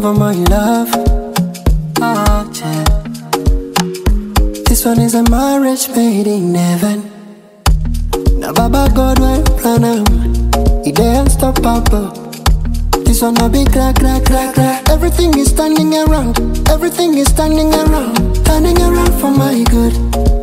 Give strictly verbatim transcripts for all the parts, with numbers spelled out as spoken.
over my love. Oh, yeah. This one is a marriage made in heaven. Now Baba God will plan am. It ain't unstoppable. This one no be crack, crack, crack, crack. Everything is turning around. Everything is turning around. Turning around for my good.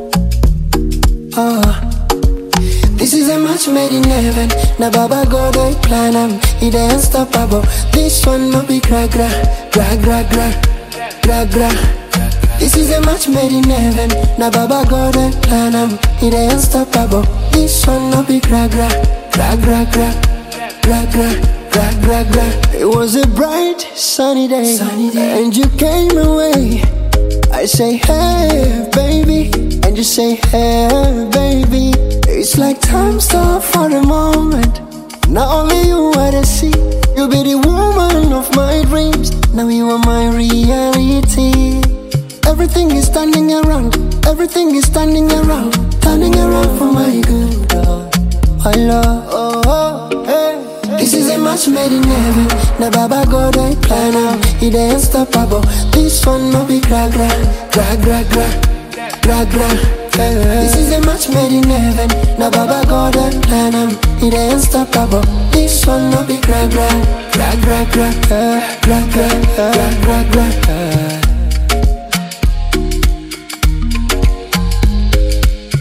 Oh, this is a match made in heaven. Now Baba God will plan am. It ain't unstoppable. This one no be crack, crack, crack, crack, crack, crack, crack. This is a match made in heaven. Now Baba God will plan am. It ain't unstoppable. This one no be crack, crack, crack, crack, crack, crack, crack, crack, crack, crack. It was a bright sunny day, sunny day, and you came away. I say hey baby, and you say hey baby. It's like time stopped for a moment. Not only you I see, you be the woman of my dreams. Now you are my reality. Everything is turning around. Everything is turning around. Turning around for my good. My love, oh, oh, hey. This is a match made in heaven. Now Baba God I plan out. It ain't unstoppable. This one no be crack, crack, crack, crack, crack, crack, crack. This is a match made in heaven. Now Baba God I plan out. It ain't unstoppable. This one no be crack, crack, crack, crack, crack, crack, crack, crack, crack, crack, crack.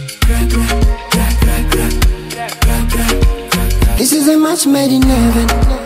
This is a match made in heaven.